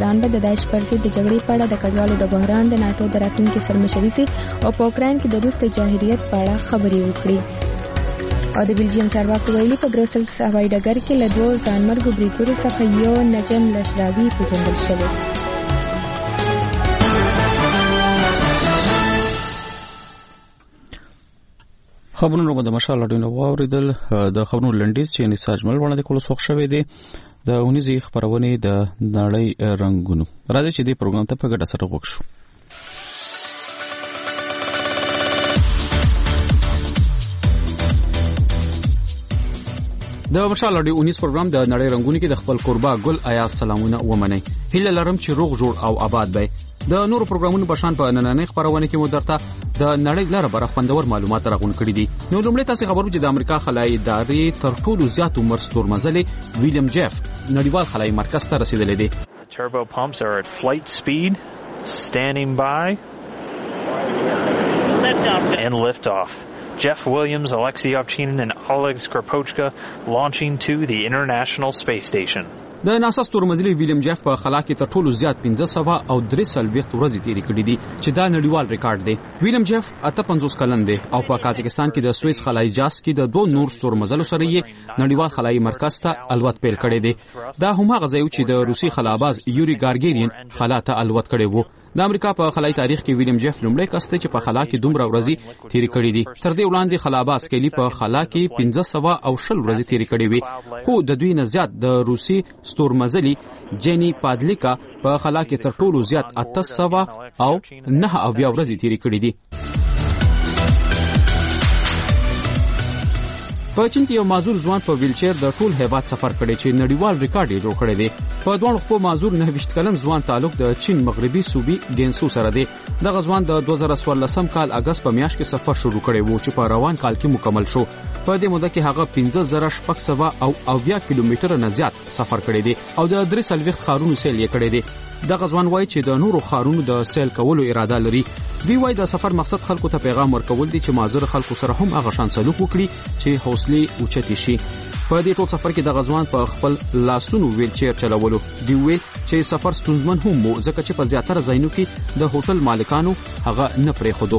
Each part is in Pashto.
مشران به د داعش پر ضد د جګړې په اړه د کډوالو د بحران د ناتو د راتلونکي سرمشري سي او په اوکراین کې د روس د جاهلیت په اړه خبرې وکړي. او د بلجیم چارواکو ویلي په بروسلز هوایي ډګر کې له 2 ځانمرګو بریدونو څخه یو نجم لشراوي پیژندل شوی. خبرونه په مشال اډینو واوریدل. د خبرونو لنډیز چې نساج مل وړاندې کول سوخ شوی دی د اونیزي خبرونه د نړۍ رنگونو. راځي چې دې پروګرام ته په ګډه سره وکړو. د مشال اډیو 19 پروګرام د نړۍ رنگونو کې د خپل قربا ګل آیا سلامونه ومني. هیله لرم چې روغ جوړ او آباد وي. د نورو پروګرامونو په شان په نننۍ خبرونه کې مو درته د نړۍ لپاره بر خوندور معلومات راغون کړي دي. نو لومړی تاسو خبرو چې د امریکا خلای ادارې تر ټولو زیات عمر ستورمزلي ویلیام جیف نړیوال خلای مرکز ته رسیدلې دي. Turbo pumps are at flight speed, standing by, and lift off. Jeff Williams, Alexei Ovchinin, and Oleg Skropochka launching to the International Space Station. د ناسا ستورمزلي ویلیام جیف په خلا کې تر ټولو زیات 1543 ورځې تیرې کړې دي چې دا نړیوال ریکارډ دی. ویلیام جیف 58 کلن دی او په قازقستان کې د سویس خلای جاز کې د 2 نور ستورمزلو سره یې نړیوال خلای مرکز ته الوت پیل کړی دی. دا هم هغه ځای چې د روسي خلاباز یوري ګارګیرین خلا ته الوت کړی وو. د امریکا په خلای تاریخ کې ویلیام جیف لومړی کس دی چې په خلا کې دومره ورځې تیرې کړې دي. تر دې وړاندې خلاباز کلی په خلا کې 1520 ورځې تیرې کړې وي. خو د دوی نه زیات د روسي ستورمزلي جینی پادلیکا په خلا کې تر ټولو زیات 800 او 9 ورځې تیرې کړې دي. په چین کې یو معذور ځوان په ویلچیر د ټول هیواد سفر کړی چې نړیوال ریکارډ یې جوړ کړی دی. په دوه خو معذور 29 کلن ځوان تعلق د چین مغربي صوبې ګینسو سره دی. دغه ځوان د 2014 کال اگست په میاشت کې سفر شروع کړی وو چې په روان کال کې مکمل شو. په دې موده کې هغه 15600 کیلومتره نه زیات سفر کړی دی او د 3 خارونو سیل یې کړی دی. دغه ځوان وایي چې د نورو خارونو د سیل کولو اراده لري. دوی وایي د سفر مقصد خلکو ته پیغام ورکول دي چې معذور خلکو سره هم هغه شان سلوک وکړي چې حوصله اوچتې شي. په دې ټول سفر کې د غزوان په خپل لاسونو ویلچیر چلولو. دی ویل چې سفر ستونزمن هم مو ځکه چې په زیاتره ځایونو کې د هوټل مالکانو هغه نه پرې خودو.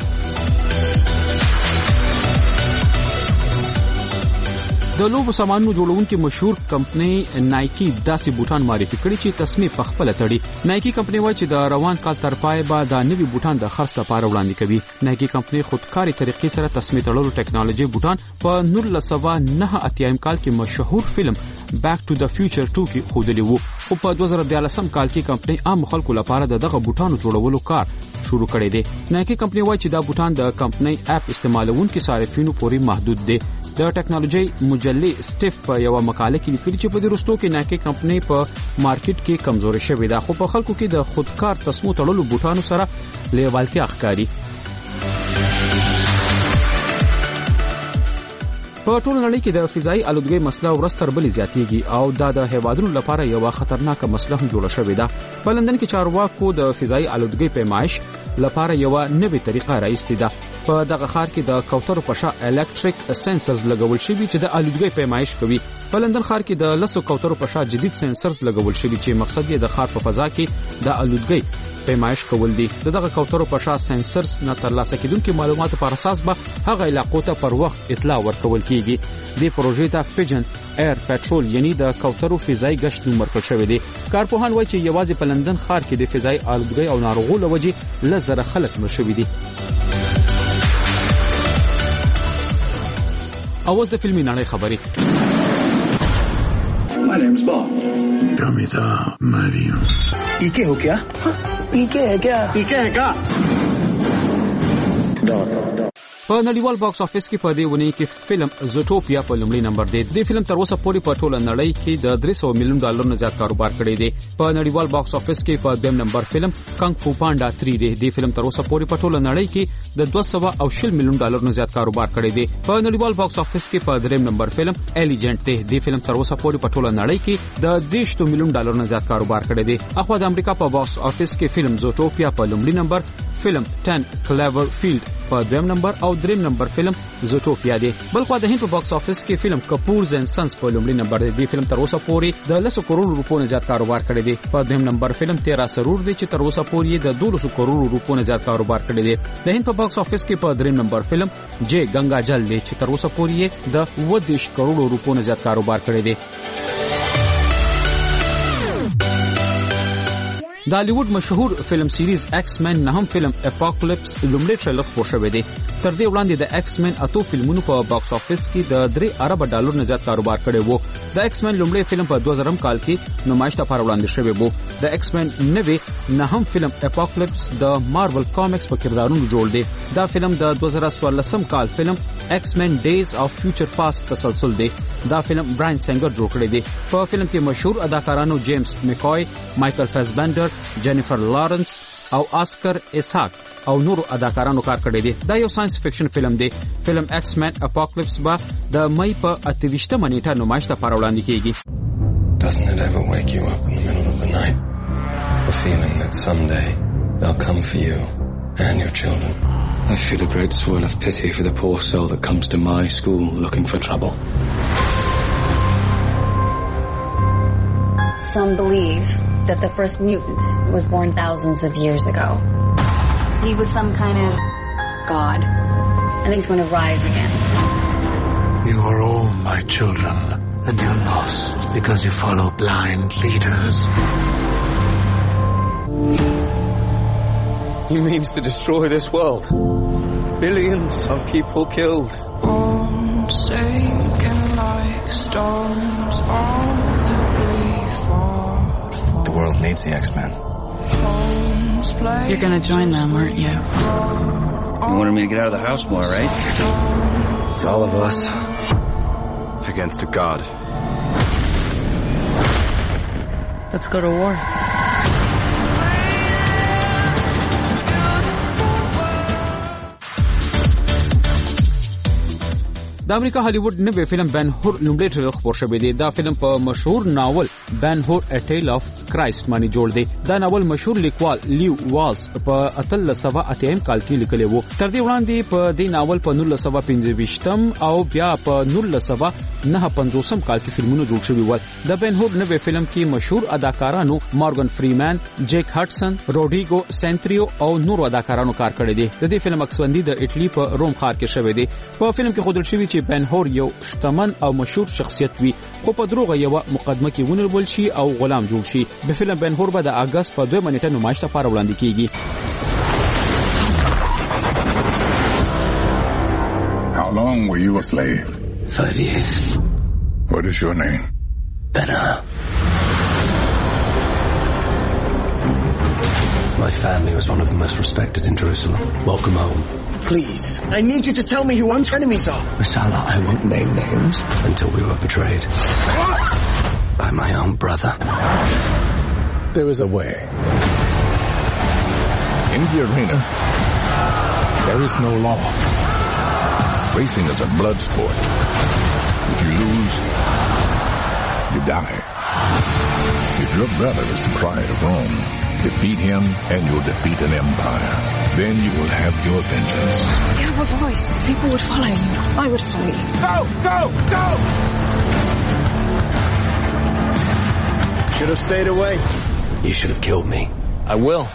د لوبو سامانونو جوړونکي مشهور کمپنۍ نایکی داسې بوټان معرفي کړي چې تسمې په خپل تړي. نایکی کمپنۍ وایي چې د روان کال تر پای به دا نوي بوټان د خرڅ لپاره وړاندې کوي. نایکی کمپنۍ خودکاري طریقې سره تسمې تړلو ټیکنالوژي بوټان په 1989 کال کې مشهور فلم بیک ټو د فیوچر 2 کې خودلی وو. او په 2013 کال کې کمپنۍ عام خلکو لپاره دغه بوټانو جوړولو کار شروع کړی دی. نایکی کمپنۍ وایي چې دا بوټان د کمپنۍ اپ استعمالونکو صارفینو پورې محدود دي. د ټیکنالوژي مجلې سټیف په یو مقاله کې لیکلي چې په دې وروستو کې نایکی کمپنۍ په مارکیټ کې کمزوري شوې ده خو په خلکو کې د خودکار تسمو تړلو بوټانو سره لیوالتیا ښکاري. په ټول نړۍ کې د فضایي آلودګۍ مسله ورځ تر بلې زیاتېږي او دا د هیوادونو لپاره یو خطرناکه مسله هم جوړه شوې ده. په لندن کې چارواکو د فضایي آلودګۍ پیمایش لپاره یو نوې طریقه راایستې ده. په دغه ښار کې د کوترو په شا الکتریک سنسرز لګول شوي چې د آلودګۍ پیمایش کوي. په لندن ښار کې د 10 کوترو په شا جدید سنسرز لګول شوي چې مقصد یې د ښار په فضا کې د آلودګۍ پیمایش کول دي. دغه کوترو په شا سنسرز نه ترلاسه کیدونکو معلوماتو پر اساس به هغه علاقو ته پر وخت اطلاع ورکول کیږي. د پروژې ته پیجن ایر پټرول یعنی د کوترو فضایي گشت نوم ورکړل شوی دی. کارپوهان وایي چې یوازې په لندن ښار کې د فضایي آلودګۍ او ناروغیو لوجې لزر خلک مړ شوي دي. اوس د فلمي نړۍ خبرې. My name's Bob. Prometa Mario. ¿Y qué हो क्या? ¿Y qué है क्या? ¿Y qué है क्या? په نړیوال باکس افیس کې په دې ونی کې فلم زوټوپیا په لومړي نمبر دی. د فلم تر اوسه پورې په ټوله نړۍ کې د 300 میلیون ډالر نه زیات کاروبار کړی دی. په نړیوال باکس افیس کې په دویم نمبر فلم کانګ فو پاندا 3 دی. د فلم تر اوسه پورې په ټوله نړۍ کې د 220 میلیون ډالر نه زیات کاروبار کړی دی. په نړیوال باکس افیس کې په دریم نمبر فلم الیجنت دی. د فلم تر اوسه پورې په ټوله نړۍ کې د 200 میلیون ډالر نه زیات کاروبار کړی دی. اخو د امریکا په باکس افیس کې فلم زوټوپیا په لومړي نمبر، فلم 10 کلیور فیلډ په دویم نمبر او دریم نمبر فلم زوټوپیا دی. بل خو د هند په باکس افیس کې فلم کپورز اینڈ سنز په لومړي نمبر دی. فلم تر اوسه پورې د 10 کروڑ روپو نه زیات کاروبار کړی دی. په دویم نمبر فلم 13 سرور دی چې تر اوسه پورې د 200 کروڑ روپو نه زیات کاروبار کړی دی. د هند په باکس افیس کې په دریم نمبر فلم جے گنگا جل دی چې تر اوسه پورې د 20 کروڑ روپو نه زیات کاروبار کړی دی. د هالیوډ مشهور فلم سیریز ایکس مین نهم فلم اپوکلیپس لومړی ټریلر خپور شوی دی. تر دې وړاندې د ایکس مین اتو فلمونو په باکس افیس کې د 3 ارب ډالر نه زیات کاروبار کړی وو. د ایکس مین لومړی فلم په 2000 کال کې نمایش ته وړاندې شوی وو. د ایکس مین نوې نهم فلم اپوکلیپس د مارول کامکس په کردارونو جوړ دی. دا فلم د 2014 کال فلم ایکس مین ډیز اف فیوچر پاست تسلسل دی. دا فلم براین سنگر جوړ کړی دی. په فلم کې مشهور اداکارانو جیمز میکوای، مایکل فاسبندر، جینیفر لارنس او آسکر ایساک او نور اداکارانو کار کړی دی. دا یو ساينس فکشن فلم دی. فلم ایکس مین اپوکلیپس با د مئی په 28 نیټه نمایش ته وړاندې کیږي. Doesn't it ever wake you up in the middle of the night? The feeling that someday they'll come for you and your children. I feel a great swirl of pity for the poor soul that comes to my school looking for trouble. Some believe that the first mutant was born thousands of years ago. He was some kind of god, and he's going to rise again. You are all my children, and you're lost because you follow blind leaders. He means to destroy this world. Billions of people killed. Sinking like stones, all that we fought for. The world needs the X-Men. You're gonna join them, aren't you? You wanted me to get out of the house more, right? It's all of us against a god. Let's go to war. د امریکا هالیوډ نوې فلم بن هور لومړی ټریلر خپور شوی دی. دا فلم په مشهور ناول بن هور ا ټیل اف کرایست باندې جوړ دی. دا ناول مشهور لیکوال لیو والز په 1880 کال کې لیکلی وو. تر دې وړاندې په دې ناول په 1925 او بیا په 1959 کال کې فلمونه جوړ شوي ول. د بن هور نوې فلم کې مشهور اداکارانو مارګن فریمن، جیک هټسن، روډریګو سنتریو او نور اداکارانو کار کړی دی. د دې فلم عکسبندي د اټلی په روم ښار کې شوی دی. په فلم کې ښودل شوی چې بن هور یو شتمن او مشهور شخصیت وي، خو په دروغ یو مقدمه کې ونیول شي او غلام جوړ شي. د فلم بن هور به د اگست په 2 نیټه نمایش ته وړاندې کیږي. How long were you a slave? 5 years. What is your name? Ben-Hur. My family was one of the most respected in Jerusalem. Welcome home. Please, I need you to tell me who one's enemies are. Masala, I won't name names. Until we were betrayed by my own brother. There is a way. In the arena, there is no law. Racing is a blood sport. If you lose, you die. If your brother is the pride of Rome, defeat him and you'll defeat an empire. Then you will have your vengeance. You have a voice. People would follow you. I would follow you. Go! Go! Go! Should have stayed away. You should have killed me. I will.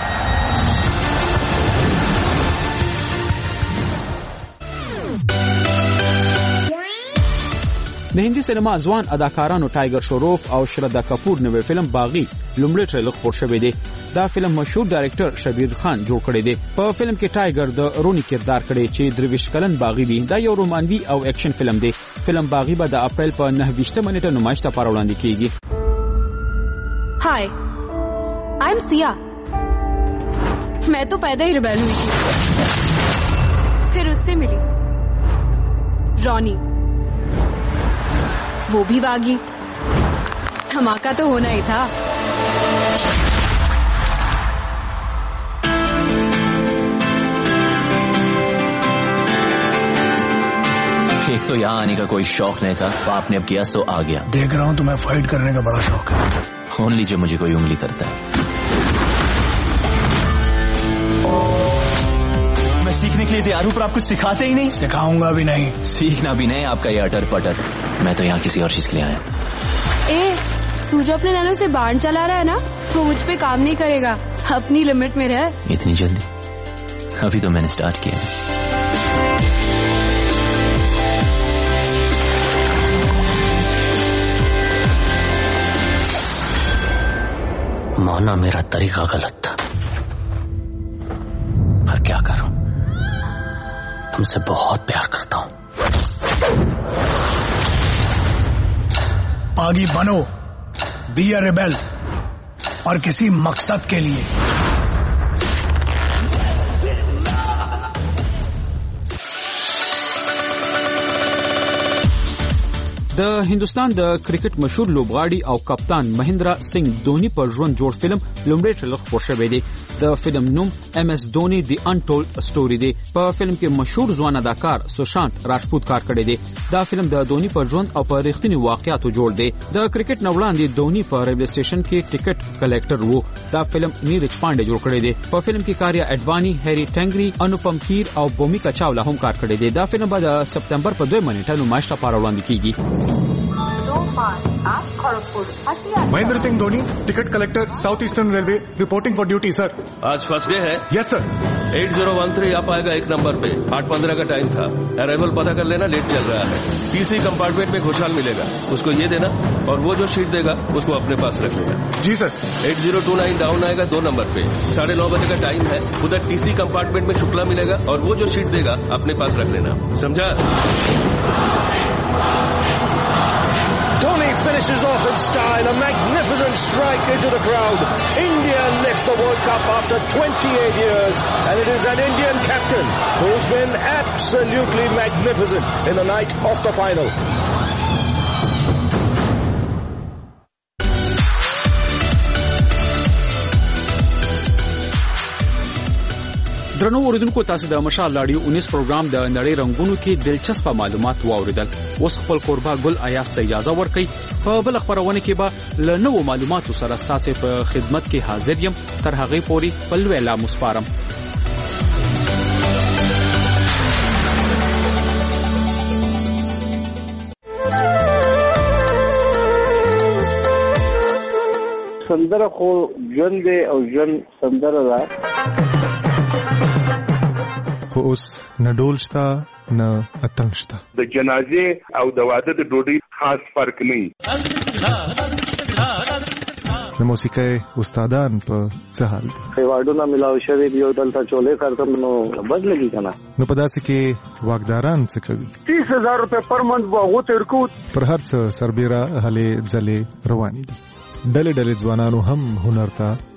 د هندي سینما ځوان اداکارانو ټایګر شروف او شردا کپور نوې فلم باغی لومړی ټریلر خپور شوی دی. دا فلم مشهور ډایرکټر شبیر خان جوړ کړی دی. په فلم کې ټایګر د رونی کردار کړی چې 23 کلن باغی دی. دا یو رومانوي او اکشن فلم دی. فلم باغی به د اپریل په 29 نیټه نمایش ته وړاندې کیږي. Hi, I am Siya. मैं तो पैदा ही रिबेल हुई थी, फिर उससे मिली रॉनी, वो भी भागी. धमाका तो होना ही था. एक तो यहाँ आने का कोई शौक नहीं था, बाप ने अब किया तो आ गया. देख रहा हूँ तुम्हें फाइट करने का बड़ा शौक है. खून लीजिए, मुझे कोई उंगली करता है. मैं सीखने के लिए तैयार हूँ, पर आप कुछ सिखाते ही नहीं। सिखाऊंगा भी नहीं। सीखना भी नहीं आपका ये अटर पटर। मैं तो यहाँ किसी और चीज के लिए आया। ए, तू जो अपने नैनो से बाण चला रहा है ना, वो मुझ पे काम नहीं करेगा। अपनी लिमिट में रह। इतनी जल्दी? अभी तो मैंने स्टार्ट किया। माना मेरा तरीका गलत था, पर क्या करूं, तुमसे बहुत प्यार करता हूं। आगे बनो, बी अ रेबेल, और किसी मकसद के लिए। د هندستان د کرکټ مشهور لوبغاړي او کپتان مهندرا سنگ دونی پر ژوند جوړ فلم لومړی ټریلر خپور شوی دی. د فلم نوم ایم ایس دونی دی انټولډ سټوري دی. په فلم کې مشهور ځوان اداکار سوشانت راجپوت کار کړی دی. دا فلم د دونی پر ژوند او پر رښتینی واقعیاتو جوړ دی. د کرکټ نه وړاندې دونی په ریلوے سټیشن کې ټیکټ کلیکټر وو. دا فلم نیرج پانډه جوړ کړی دی. په فلم کې کاریا اډوانی، هری ټنګری، انوپم کیر او بومیکا چاولا هم کار کړی دی. دا فلم به د سپتمبر په 2 نیټه نمایش لپاره وړاندې کیږي. Mahendra Singh Dhoni, ticket collector, South Eastern railway, reporting for duty sir. आज फर्स्ट डे है? Yes sir. 8013 आप आएगा एक नंबर पे। 8:15 का टाइम था। अराइवल पता कर लेना, लेट चल रहा है। टीसी कंपार्टमेंट में खुशहाल मिलेगा, उसको ये देना, और वो जो शीट देगा उसको अपने पास रख लेना। जी सर। 8029 डाउन आएगा 2 नंबर पे। 9:30 बजे का टाइम है। उधर टीसी कंपार्टमेंट में शुक्ला मिलेगा, और वो जो शीट देगा अपने पास रख लेना, समझा? Dhoni finishes off in style, a magnificent strike into the crowd. India lift the World Cup after 28 years, and it is an Indian captain who's been absolutely magnificent in the night of the final. درنو اوریدونکو، تاسو د مشال رادیو 19 پروګرام د نړۍ رنگونو کې دلچسپ معلومات واوریدل. اوس خپل قربا ګل ایاس ته اجازه ورکړئ. په بل خبرونه کې به له نوو معلوماتو سره تاسو په خدمت کې حاضر یم. تر هغه پورې په لوی لا مسپارم. سندره خو ژوند دی او ژوند سندره ده. خو اوس نه ډول شته نه اتڼ شته. د جنازې او د واده د ډوډۍ خاص فرق نه. د موسیقۍ استادان په څه حال دي؟ ایوارډونه ملاو شوي دي او دلته چولې کارتم نو بد لګي کنه. نو په داسې کې واکداران څه کوي؟ 30,000 روپے پر منث واغو تیر کو. پر هر څه سربېره هلې ځلې روانې دي. ډلې ځوانانو هم هنر ته